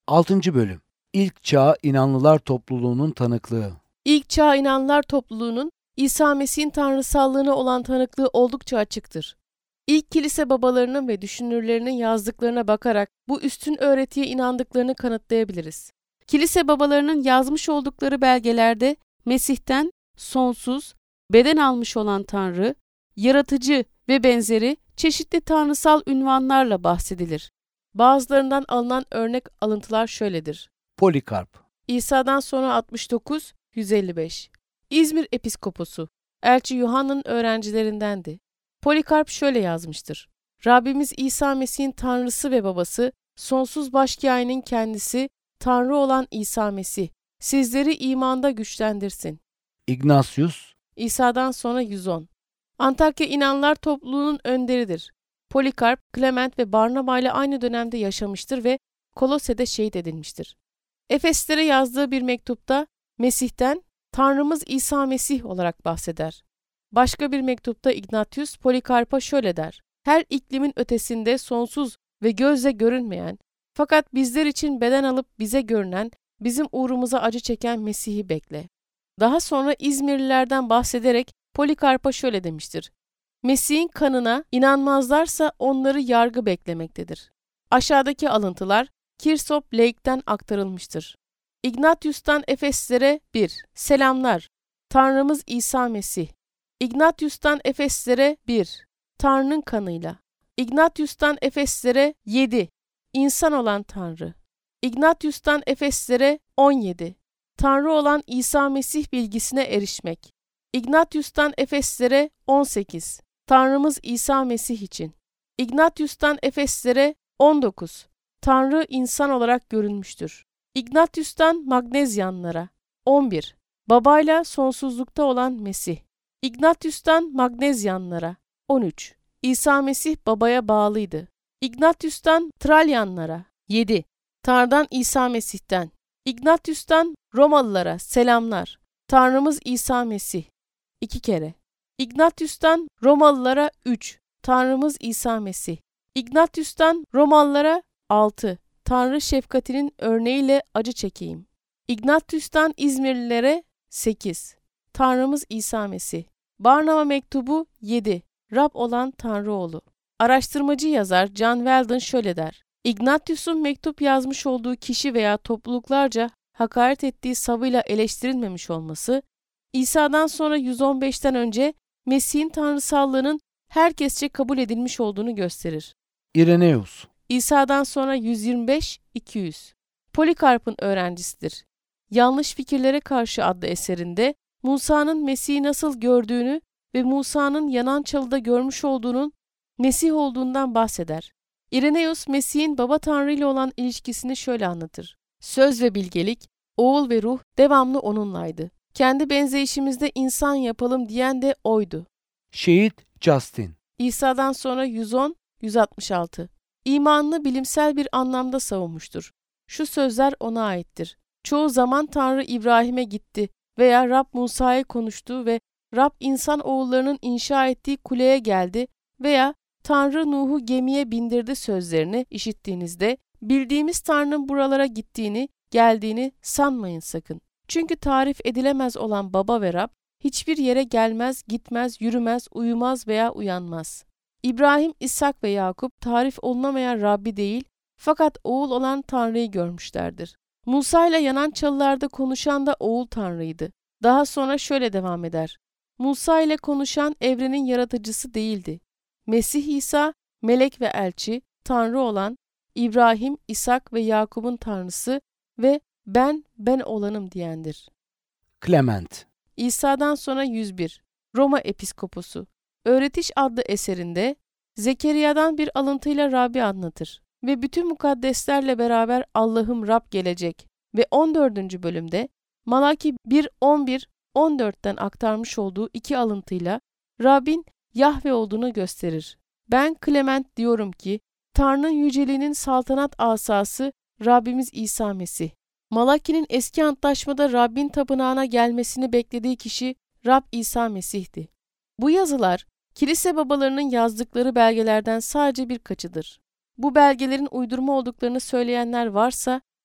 6. Bölüm. İlk Çağ İnanlılar Topluluğu'nun tanıklığı. İlk Çağ İnanlılar Topluluğu'nun İsa Mesih'in tanrısallığına olan tanıklığı oldukça açıktır. İlk kilise babalarının ve düşünürlerinin yazdıklarına bakarak bu üstün öğretiye inandıklarını kanıtlayabiliriz. Kilise babalarının yazmış oldukları belgelerde Mesih'ten sonsuz, beden almış olan Tanrı, yaratıcı ve benzeri çeşitli tanrısal ünvanlarla bahsedilir. Bazılarından alınan örnek alıntılar şöyledir. Polikarp. İsa'dan sonra 69-155. İzmir Episkoposu, Elçi Yuhanna'nın öğrencilerindendi. Polikarp şöyle yazmıştır. Rabbimiz İsa Mesih'in Tanrısı ve Babası, sonsuz başkâhinin kendisi, Tanrı olan İsa Mesih, sizleri imanda güçlendirsin. Ignatius. İsa'dan sonra 110. Antakya İnanlılar Topluluğu'nun önderidir. Polikarp, Clement ve Barnaba ile aynı dönemde yaşamıştır ve Kolosse'de şehit edilmiştir. Efeslere yazdığı bir mektupta Mesih'ten Tanrımız İsa Mesih olarak bahseder. Başka bir mektupta Ignatius Polikarp'a şöyle der. Her iklimin ötesinde sonsuz ve gözle görünmeyen fakat bizler için beden alıp bize görünen, bizim uğrumuza acı çeken Mesih'i bekle. Daha sonra İzmirlilerden bahsederek Polikarp'a şöyle demiştir. Mesih'in kanına inanmazlarsa onları yargı beklemektedir. Aşağıdaki alıntılar Kirsop Lake'den aktarılmıştır. Ignatius'tan Efeslere 1. Selamlar. Tanrımız İsa Mesih. Ignatius'tan Efeslere 1. Tanrı'nın kanıyla. Ignatius'tan Efeslere 7. İnsan olan Tanrı. Ignatius'tan Efeslere 17. Tanrı olan İsa Mesih bilgisine erişmek. Ignatius'tan Efeslere 18. Tanrımız İsa Mesih için. Ignatius'tan Efeslere 19. Tanrı insan olarak görünmüştür. Ignatius'tan Magnezyanlara 11. Babayla sonsuzlukta olan Mesih. Ignatius'tan Magnezyanlara 13. İsa Mesih babaya bağlıydı. Ignatius'tan Tralyanlara 7. Tanrı'dan İsa Mesih'ten. Ignatius'tan Romalılara selamlar. Tanrımız İsa Mesih. 2 kere. Ignatius'tan Romalılara 3. Tanrımız İsa Mesih. Ignatius'tan Romalılara 6. Tanrı şefkatinin örneğiyle acı çekeyim. Ignatius'tan İzmirlilere 8. Tanrımız İsa Mesih. Barnaba mektubu 7. Rab olan Tanrıoğlu. Araştırmacı yazar John Weldon şöyle der. Ignatius'un mektup yazmış olduğu kişi veya topluluklarca hakaret ettiği savıyla eleştirilmemiş olması, İsa'dan sonra 115'ten önce Mesih'in tanrısallığının herkesçe kabul edilmiş olduğunu gösterir. İreneus. İsa'dan sonra 125-200. Polikarp'ın öğrencisidir. Yanlış Fikirlere Karşı adlı eserinde Musa'nın Mesih'i nasıl gördüğünü ve Musa'nın yanan çalıda görmüş olduğunun Mesih olduğundan bahseder. İreneus, Mesih'in Baba Tanrı ile olan ilişkisini şöyle anlatır. Söz ve bilgelik, oğul ve ruh devamlı onunlaydı. Kendi benzeyişimizde insan yapalım diyen de oydu. Şehit Justin. İsa'dan sonra 110-166. İmanını bilimsel bir anlamda savunmuştur. Şu sözler ona aittir. Çoğu zaman Tanrı İbrahim'e gitti veya Rab Musa'ya konuştu ve Rab insan oğullarının inşa ettiği kuleye geldi veya Tanrı Nuh'u gemiye bindirdi sözlerini işittiğinizde bildiğimiz Tanrı'nın buralara gittiğini, geldiğini sanmayın sakın. Çünkü tarif edilemez olan Baba ve Rab hiçbir yere gelmez, gitmez, yürümez, uyumaz veya uyanmaz. İbrahim, İshak ve Yakup tarif olunamayan Rabbi değil, fakat oğul olan Tanrı'yı görmüşlerdir. Musa ile yanan çalılarda konuşan da oğul Tanrı'ydı. Daha sonra şöyle devam eder. Musa ile konuşan evrenin yaratıcısı değildi. Mesih İsa, melek ve elçi, Tanrı olan, İbrahim, İshak ve Yakup'un Tanrısı ve ben olanım diyendir. Clement. İsa'dan sonra 101. Roma Episkoposu. Öğretiş adlı eserinde Zekeriya'dan bir alıntıyla Rab'i anlatır ve bütün mukaddeslerle beraber Allah'ım Rab gelecek ve 14. bölümde Malaki 1:11-14'ten aktarmış olduğu iki alıntıyla Rab'in Yahve olduğunu gösterir. Ben Clement diyorum ki Tanrı'nın yüceliğinin saltanat asası Rabbimiz İsa Mesih. Malaki'nin eski antlaşmada Rabbin tapınağına gelmesini beklediği kişi Rab İsa Mesih'ti. Bu yazılar kilise babalarının yazdıkları belgelerden sadece birkaçıdır. Bu belgelerin uydurma olduklarını söyleyenler varsa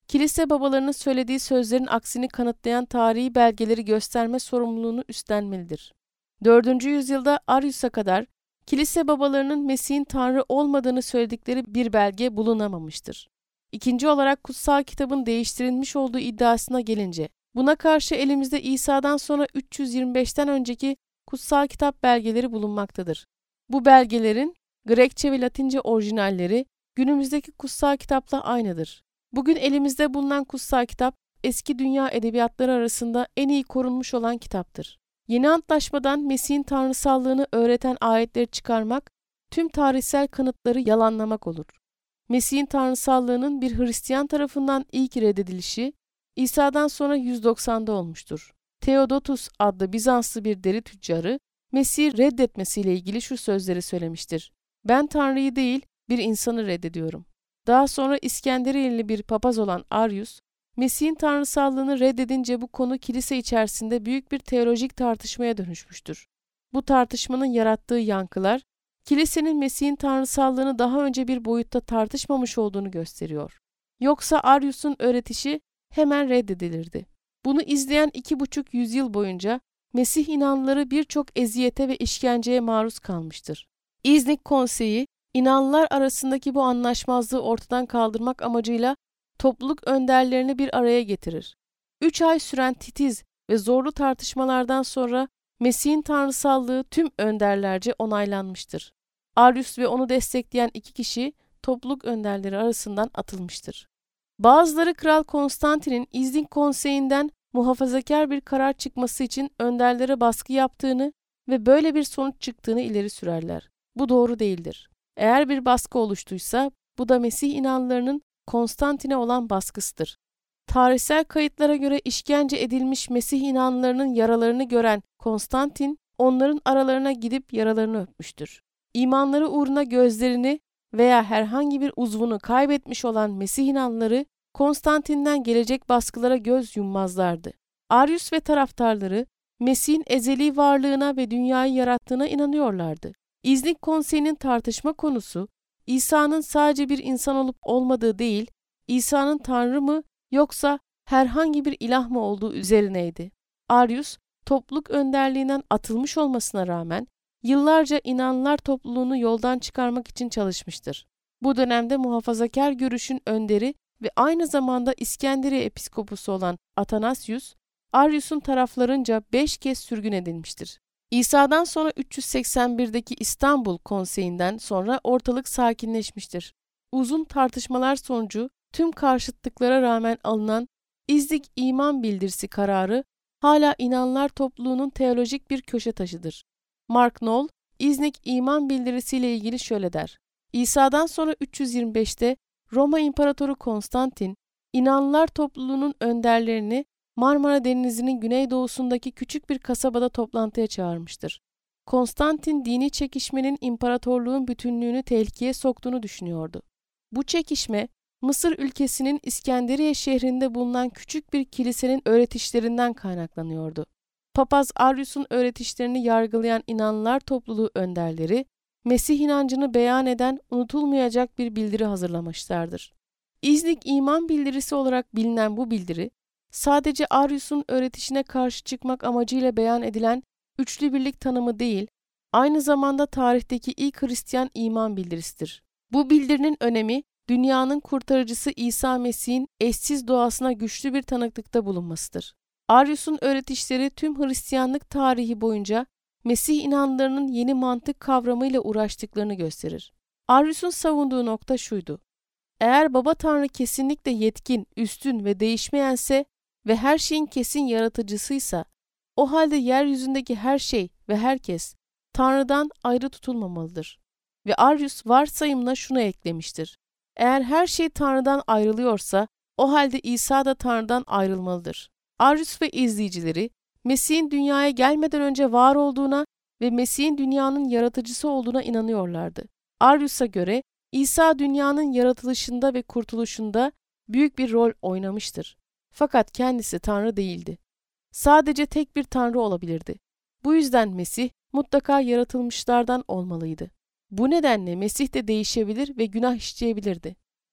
kilise babalarının söylediği sözlerin aksini kanıtlayan tarihi belgeleri gösterme sorumluluğunu üstlenmelidir. 4. yüzyılda Arius'a kadar kilise babalarının Mesih'in Tanrı olmadığını söyledikleri bir belge bulunamamıştır. İkinci olarak kutsal kitabın değiştirilmiş olduğu iddiasına gelince, buna karşı elimizde İsa'dan sonra 325'ten önceki kutsal kitap belgeleri bulunmaktadır. Bu belgelerin Grekçe ve Latince orijinalleri günümüzdeki kutsal kitapla aynıdır. Bugün elimizde bulunan kutsal kitap, eski dünya edebiyatları arasında en iyi korunmuş olan kitaptır. Yeni Antlaşmadan Mesih'in tanrısallığını öğreten ayetleri çıkarmak, tüm tarihsel kanıtları yalanlamak olur. Mesih'in tanrısallığının bir Hristiyan tarafından ilk reddedilişi, İsa'dan sonra 190'da olmuştur. Theodotus adlı Bizanslı bir deri tüccarı, Mesih'i reddetmesiyle ilgili şu sözleri söylemiştir: "Ben Tanrı'yı değil, bir insanı reddediyorum." Daha sonra İskenderiyeli bir papaz olan Arius, Mesih'in tanrısallığını reddedince bu konu kilise içerisinde büyük bir teolojik tartışmaya dönüşmüştür. Bu tartışmanın yarattığı yankılar, kilisenin Mesih'in tanrısallığını daha önce bir boyutta tartışmamış olduğunu gösteriyor. Yoksa Arius'un öğretişi hemen reddedilirdi. Bunu izleyen 2,5 yüzyıl boyunca Mesih inanlıları birçok eziyete ve işkenceye maruz kalmıştır. İznik Konseyi, İnanlılar arasındaki bu anlaşmazlığı ortadan kaldırmak amacıyla topluluk önderlerini bir araya getirir. 3 ay süren titiz ve zorlu tartışmalardan sonra Mesih'in tanrısallığı tüm önderlerce onaylanmıştır. Arius ve onu destekleyen 2 kişi topluluk önderleri arasından atılmıştır. Bazıları Kral Konstantin'in İznik Konseyi'nden muhafazakar bir karar çıkması için önderlere baskı yaptığını ve böyle bir sonuç çıktığını ileri sürerler. Bu doğru değildir. Eğer bir baskı oluştuysa bu da Mesih inanlılarının Konstantin'e olan baskısıdır. Tarihsel kayıtlara göre işkence edilmiş Mesih inanlılarının yaralarını gören Konstantin, onların aralarına gidip yaralarını öpmüştür. İmanları uğruna gözlerini veya herhangi bir uzvunu kaybetmiş olan Mesih inanlıları Konstantin'den gelecek baskılara göz yummazlardı. Arius ve taraftarları Mesih'in ezeli varlığına ve dünyayı yarattığına inanıyorlardı. İznik Konseyi'nin tartışma konusu, İsa'nın sadece bir insan olup olmadığı değil, İsa'nın Tanrı mı yoksa herhangi bir ilah mı olduğu üzerineydi. Arius, topluluk önderliğinden atılmış olmasına rağmen yıllarca inanlılar topluluğunu yoldan çıkarmak için çalışmıştır. Bu dönemde muhafazakar görüşün önderi ve aynı zamanda İskenderiye episkoposu olan Athanasius, Arius'un taraflarınca 5 kez sürgün edilmiştir. İsa'dan sonra 381'deki İstanbul Konseyi'nden sonra ortalık sakinleşmiştir. Uzun tartışmalar sonucu tüm karşıtlıklara rağmen alınan İznik İman Bildirisi kararı hala inanlar topluluğunun teolojik bir köşe taşıdır. Mark Knoll, İznik İman Bildirisi ile ilgili şöyle der: İsa'dan sonra 325'te Roma İmparatoru Konstantin, inanlılar topluluğunun önderlerini Marmara Denizi'nin güneydoğusundaki küçük bir kasabada toplantıya çağırmıştır. Konstantin dini çekişmenin imparatorluğun bütünlüğünü tehlikeye soktuğunu düşünüyordu. Bu çekişme, Mısır ülkesinin İskenderiye şehrinde bulunan küçük bir kilisenin öğretişlerinden kaynaklanıyordu. Papaz Arius'un öğretişlerini yargılayan inanlılar topluluğu önderleri, Mesih inancını beyan eden unutulmayacak bir bildiri hazırlamışlardır. İznik İman Bildirisi olarak bilinen bu bildiri, sadece Arius'un öğretişine karşı çıkmak amacıyla beyan edilen üçlü birlik tanımı değil, aynı zamanda tarihteki ilk Hristiyan iman bildirisidir. Bu bildirinin önemi, dünyanın kurtarıcısı İsa Mesih'in eşsiz doğasına güçlü bir tanıklıkta bulunmasıdır. Arius'un öğretişleri tüm Hristiyanlık tarihi boyunca Mesih inanlarının yeni mantık kavramıyla uğraştıklarını gösterir. Arius'un savunduğu nokta şuydu: eğer Baba Tanrı kesinlikle yetkin, üstün ve değişmeyense ve her şeyin kesin yaratıcısıysa, o halde yeryüzündeki her şey ve herkes Tanrı'dan ayrı tutulmamalıdır. Ve Arius varsayımla şunu eklemiştir: eğer her şey Tanrı'dan ayrılıyorsa, o halde İsa da Tanrı'dan ayrılmalıdır. Arius ve izleyicileri, Mesih'in dünyaya gelmeden önce var olduğuna ve Mesih'in dünyanın yaratıcısı olduğuna inanıyorlardı. Arius'a göre İsa dünyanın yaratılışında ve kurtuluşunda büyük bir rol oynamıştır. Fakat kendisi Tanrı değildi. Sadece tek bir Tanrı olabilirdi. Bu yüzden Mesih mutlaka yaratılmışlardan olmalıydı. Bu nedenle Mesih de değişebilir ve günah işleyebilirdi.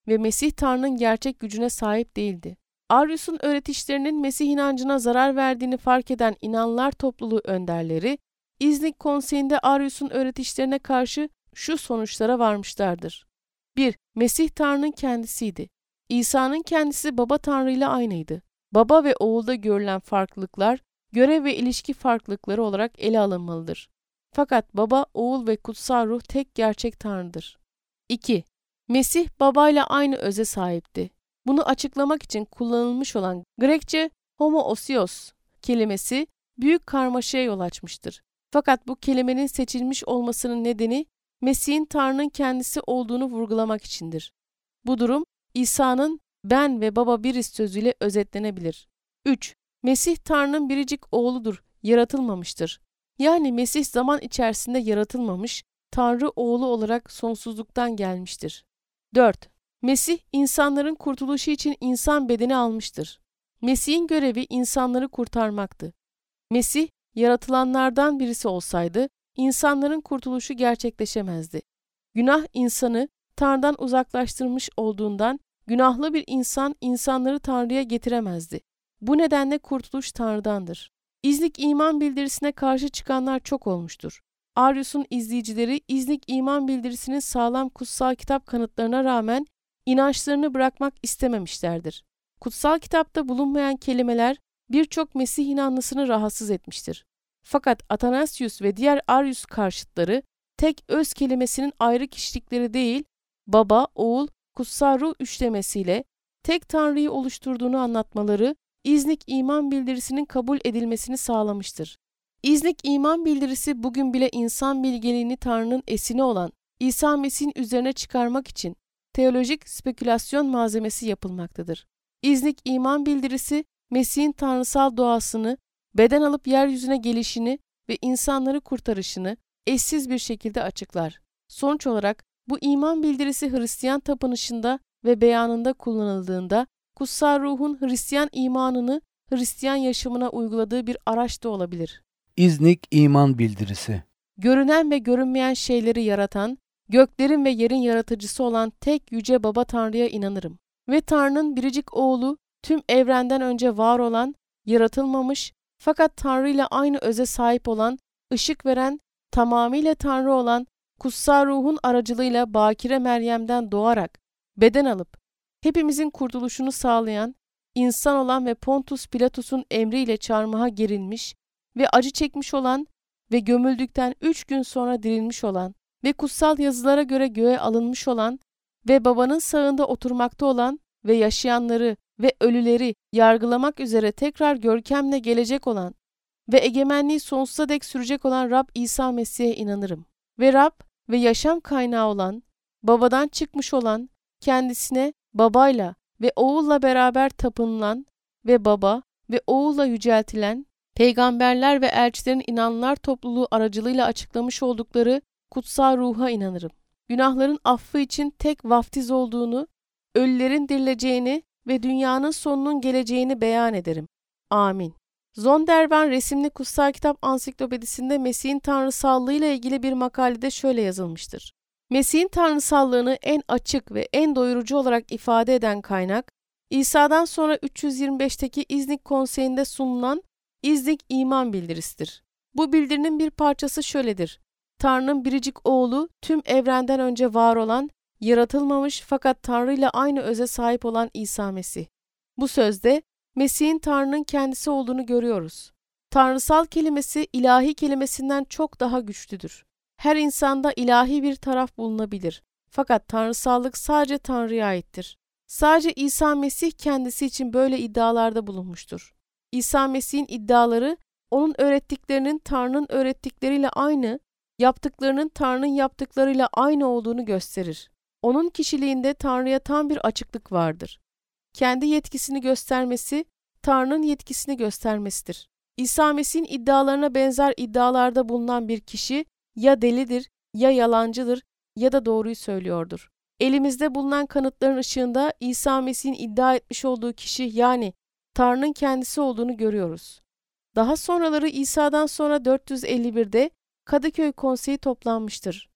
ve Mesih Tanrı'nın gerçek gücüne sahip değildi. Arius'un öğretişlerinin Mesih inancına zarar verdiğini fark eden inanlılar topluluğu önderleri, İznik Konseyi'nde Arius'un öğretişlerine karşı şu sonuçlara varmışlardır. 1. Mesih Tanrı'nın kendisiydi. İsa'nın kendisi Baba Tanrı ile aynıydı. Baba ve oğulda görülen farklılıklar, görev ve ilişki farklılıkları olarak ele alınmalıdır. Fakat Baba, Oğul ve Kutsal Ruh tek gerçek Tanrı'dır. 2. Mesih babayla aynı öze sahipti. Bunu açıklamak için kullanılmış olan Grekçe homoousios kelimesi büyük karmaşaya yol açmıştır. Fakat bu kelimenin seçilmiş olmasının nedeni Mesih'in Tanrı'nın kendisi olduğunu vurgulamak içindir. Bu durum İsa'nın ben ve baba biriz sözüyle özetlenebilir. 3. Mesih Tanrı'nın biricik oğludur, yaratılmamıştır. Yani Mesih zaman içerisinde yaratılmamış, Tanrı oğlu olarak sonsuzluktan gelmiştir. 4. Mesih insanların kurtuluşu için insan bedeni almıştır. Mesih'in görevi insanları kurtarmaktı. Mesih yaratılanlardan birisi olsaydı insanların kurtuluşu gerçekleşemezdi. Günah insanı Tanrı'dan uzaklaştırmış olduğundan günahlı bir insan insanları Tanrı'ya getiremezdi. Bu nedenle kurtuluş Tanrı'dandır. İznik iman bildirisine karşı çıkanlar çok olmuştur. Arius'un izleyicileri İznik iman bildirisinin sağlam kutsal kitap kanıtlarına rağmen inançlarını bırakmak istememişlerdir. Kutsal kitapta bulunmayan kelimeler birçok Mesih inanlısını rahatsız etmiştir. Fakat Athanasius ve diğer Arius karşıtları tek öz kelimesinin ayrı kişilikleri değil, Baba, Oğul, Kutsal Ruh üçlemesiyle tek Tanrı'yı oluşturduğunu anlatmaları İznik iman bildirisinin kabul edilmesini sağlamıştır. İznik iman bildirisi bugün bile insan bilgeliğini Tanrı'nın esini olan İsa Mesih'in üzerine çıkarmak için teolojik spekülasyon malzemesi yapılmaktadır. İznik iman bildirisi Mesih'in tanrısal doğasını, beden alıp yeryüzüne gelişini ve insanları kurtarışını eşsiz bir şekilde açıklar. Sonuç olarak bu iman bildirisi Hristiyan tapınışında ve beyanında kullanıldığında Kutsal Ruh'un Hristiyan imanını Hristiyan yaşamına uyguladığı bir araç da olabilir. İznik iman bildirisi. Görünen ve görünmeyen şeyleri yaratan, göklerin ve yerin yaratıcısı olan tek yüce Baba Tanrı'ya inanırım. Ve Tanrı'nın biricik oğlu, tüm evrenden önce var olan, yaratılmamış fakat Tanrı ile aynı öze sahip olan, ışık veren, tamamıyla Tanrı olan, Kutsal Ruh'un aracılığıyla Bakire Meryem'den doğarak, beden alıp, hepimizin kurtuluşunu sağlayan, insan olan ve Pontus Pilatus'un emriyle çarmıha gerilmiş ve acı çekmiş olan ve gömüldükten 3 gün sonra dirilmiş olan ve kutsal yazılara göre göğe alınmış olan ve babanın sağında oturmakta olan ve yaşayanları ve ölüleri yargılamak üzere tekrar görkemle gelecek olan ve egemenliği sonsuza dek sürecek olan Rab İsa Mesih'e inanırım. Ve Rab ve yaşam kaynağı olan, babadan çıkmış olan, kendisine babayla ve oğulla beraber tapınılan ve baba ve oğulla yüceltilen, peygamberler ve elçilerin inananlar topluluğu aracılığıyla açıklamış oldukları kutsal ruha inanırım. Günahların affı için tek vaftiz olduğunu, ölülerin dirileceğini ve dünyanın sonunun geleceğini beyan ederim. Amin. Zondervan resimli kutsal kitap ansiklopedisinde Mesih'in tanrısallığı ile ilgili bir makalede şöyle yazılmıştır. Mesih'in tanrısallığını en açık ve en doyurucu olarak ifade eden kaynak, İsa'dan sonra 325'teki İznik Konseyi'nde sunulan İznik iman bildirisidir. Bu bildirinin bir parçası şöyledir. Tanrı'nın biricik oğlu, tüm evrenden önce var olan, yaratılmamış fakat Tanrı ile aynı öze sahip olan İsa Mesih. Bu sözde Mesih'in Tanrı'nın kendisi olduğunu görüyoruz. Tanrısal kelimesi ilahi kelimesinden çok daha güçlüdür. Her insanda ilahi bir taraf bulunabilir. Fakat tanrısallık sadece Tanrı'ya aittir. Sadece İsa Mesih kendisi için böyle iddialarda bulunmuştur. İsa Mesih'in iddiaları, onun öğrettiklerinin Tanrı'nın öğrettikleriyle aynı, yaptıklarının Tanrı'nın yaptıklarıyla aynı olduğunu gösterir. Onun kişiliğinde Tanrı'ya tam bir açıklık vardır. Kendi yetkisini göstermesi, Tanrı'nın yetkisini göstermesidir. İsa Mesih'in iddialarına benzer iddialarda bulunan bir kişi, ya delidir, ya yalancıdır ya da doğruyu söylüyordur. Elimizde bulunan kanıtların ışığında İsa Mesih'in iddia etmiş olduğu kişi yani Tanrı'nın kendisi olduğunu görüyoruz. Daha sonraları İsa'dan sonra 451'de Kadıköy Konseyi toplanmıştır.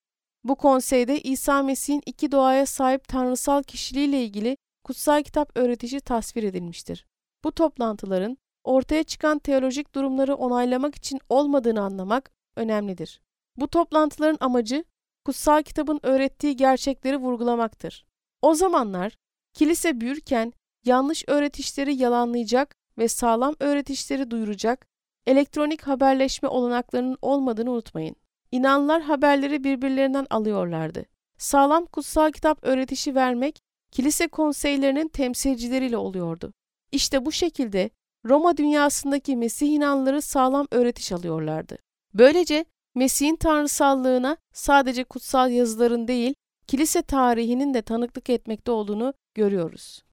Bu konseyde İsa Mesih'in iki doğaya sahip tanrısal kişiliğiyle ilgili kutsal kitap öğretişi tasvir edilmiştir. Bu toplantıların ortaya çıkan teolojik durumları onaylamak için olmadığını anlamak önemlidir. Bu toplantıların amacı kutsal kitabın öğrettiği gerçekleri vurgulamaktır. O zamanlar kilise büyürken yanlış öğretişleri yalanlayacak ve sağlam öğretişleri duyuracak elektronik haberleşme olanaklarının olmadığını unutmayın. İnanlılar haberleri birbirlerinden alıyorlardı. Sağlam kutsal kitap öğretişi vermek kilise konseylerinin temsilcileriyle oluyordu. İşte bu şekilde Roma dünyasındaki Mesih inanlıları sağlam öğretiş alıyorlardı. Böylece Mesih'in tanrısallığına sadece kutsal yazıların değil, kilise tarihinin de tanıklık etmekte olduğunu görüyoruz.